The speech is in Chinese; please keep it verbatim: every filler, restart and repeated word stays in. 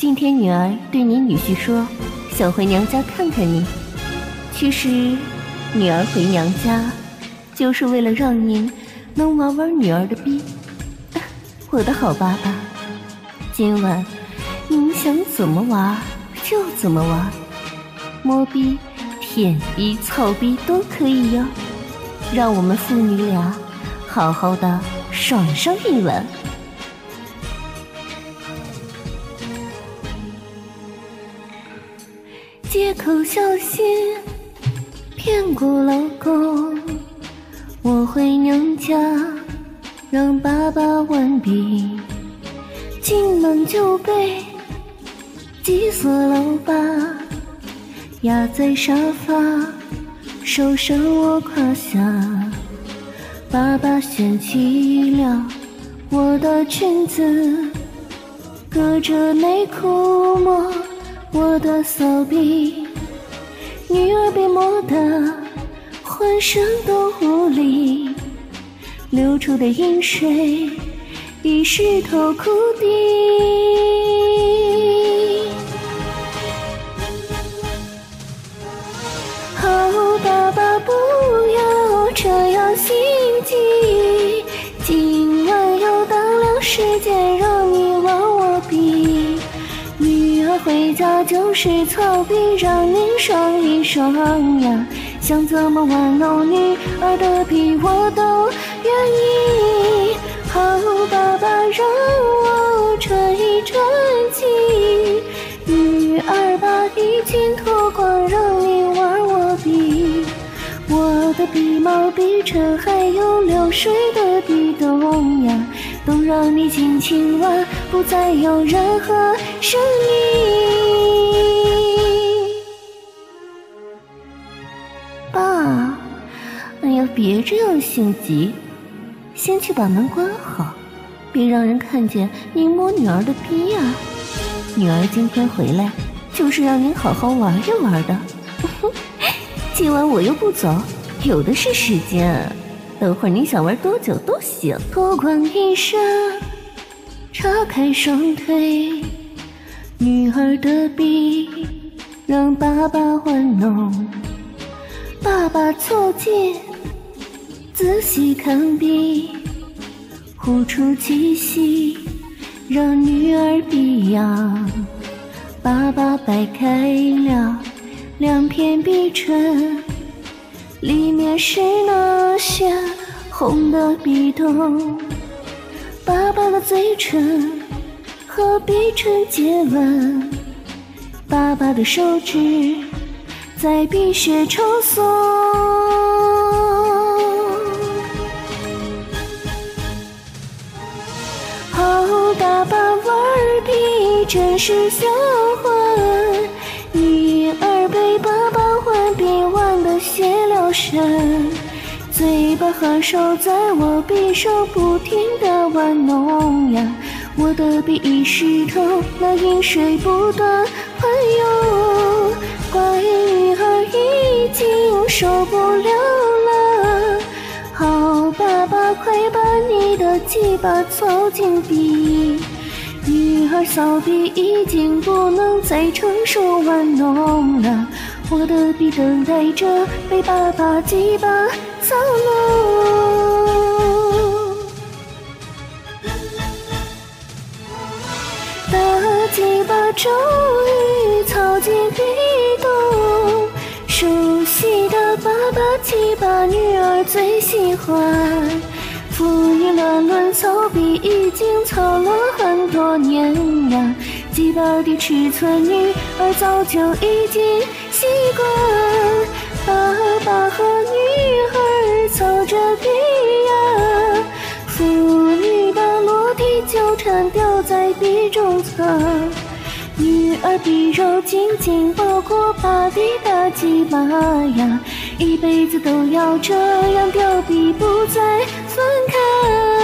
今天女儿对你女婿说，想回娘家看看你。其实，女儿回娘家，就是为了让您能玩玩女儿的逼。我的好爸爸，今晚您想怎么玩就怎么玩，摸逼、舔逼、操逼都可以哟。让我们父女俩好好的爽上一晚。借口小心骗过老公，我回娘家让爸爸完毕，进门就被急死老爸，压在沙发，手上我胯下，爸爸掀起了我的裙子，隔着内裤摸我的骚逼，女儿被摸得浑身都无力，流出的饮水已湿透裤底。好爸爸不要这样心急，今晚有大量时间让你玩我逼，女儿回家就是操逼，让您爽一爽呀，想怎么玩弄女儿的逼我都愿意。好爸爸让我喘一喘气，女儿把衣襟脱光让你玩我逼，我的鼻毛鼻尘还有流水的地洞呀，都让你尽情玩，不再有任何声音。爸，哎呀，别这样性急，先去把门关好，别让人看见您摸女儿的逼呀。女儿今天回来就是让您好好玩一玩的。今晚我又不走，有的是时间，等会儿您想玩多久都行。脱光衣裳，叉开双腿，女儿的逼让爸爸玩弄，爸爸凑近仔细看逼，呼出气息让女儿逼痒，爸爸掰开了两片逼唇，里面是那些红的逼洞，爸爸的嘴唇和逼唇接吻，爸爸的手指在逼穴抽送。好爸爸玩逼真是销魂，女儿被爸爸玩逼玩得泄了神，嘴巴和手在我臂上不停地玩弄呀，我的鼻已湿透，那饮水不断喷涌，乖女儿已经受不了了，好爸爸快把你的鸡巴操进逼，女儿骚逼已经不能再承受玩弄了，我的逼等待着被爸爸鸡巴操弄。大鸡巴终于操进逼洞，熟悉的爸爸鸡巴女儿最喜欢，妇女乱伦操逼已经操了很多年呀，鸡巴的尺寸女儿早就已经习惯，爸爸和女儿操着逼呀，妇女的裸体纠缠掉在逼中层，女儿逼肉紧紧包裹爸的大鸡巴呀，一辈子都要这样吊逼不再分开。